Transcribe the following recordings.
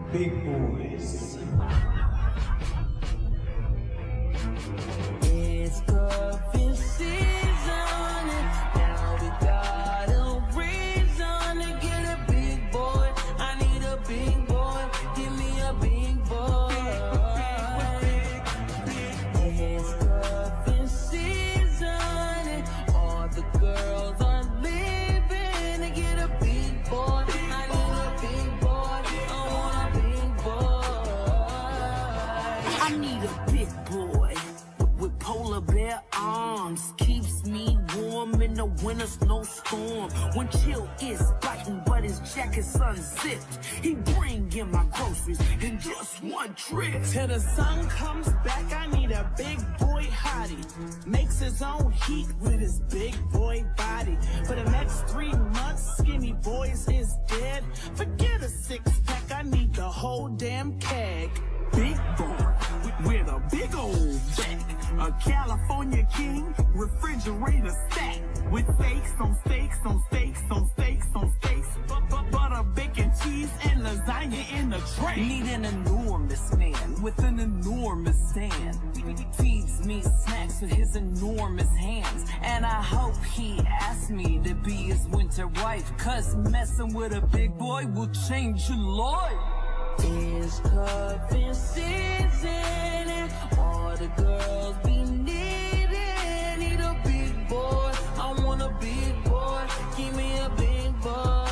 Big boys. It's cuffing season, and now we got a reason to get a big boy. I need a big boy, give me a big boy. It's cuffing season, and all the girls are leaving to get a big boy. I need a big boy, I want a big boy. I need a big boy with polar bear arms, keeps me warm in the winter snowstorm. When chill is biting, but his jacket's unzipped, he bring in my groceries in just one trip. Till the sun comes back, I need a big boy hottie. Makes his own heat with his big boy body. For the next 3 months, skinny boys is dead. Forget a six-pack, I need the whole damn keg. Big boy with a big old back, a California king, refrigerator stack, with steaks on steaks on steaks on steaks on steaks, butter, bacon, cheese, and lasagna in the tray. Need an enormous man with an enormous stand. Feeds me snacks with his enormous hands, and I hope he asks me to be his winter wife, cause messing with a big boy will change your life. It's cuffing season, and all the girls be needing. Need a big boy, I want a big boy, give me a big boy.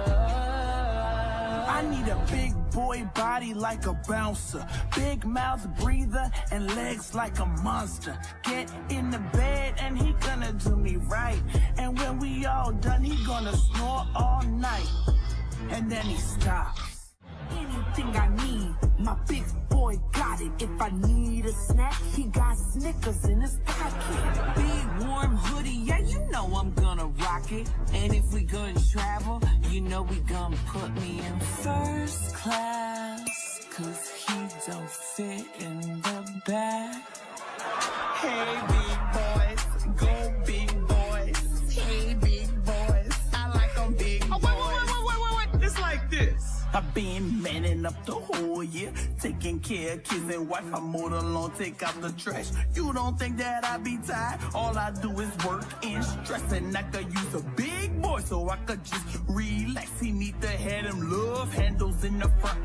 I need a big boy body like a bouncer, big mouth breather and legs like a monster. Get in the bed and he gonna do me right, and when we all done he gonna snore all night, and then he stops. Anything I need, my big boy got it. If I need a snack, he got Snickers in his pocket. Big warm hoodie, yeah, you know I'm gonna rock it. And if we gonna travel, you know we gonna put me in first class, cause he don't fit in the back. Hey big boys, go big boys. Hey big boys, I like them big boys. Oh, wait. It's like this. I've been manning up the whole year, taking care of kids and wife. I mowed the lawn, take out the trash. You don't think that I be tired? All I do is work and stress, and I could use a big boy so I could just relax. He need to have them love handles in the front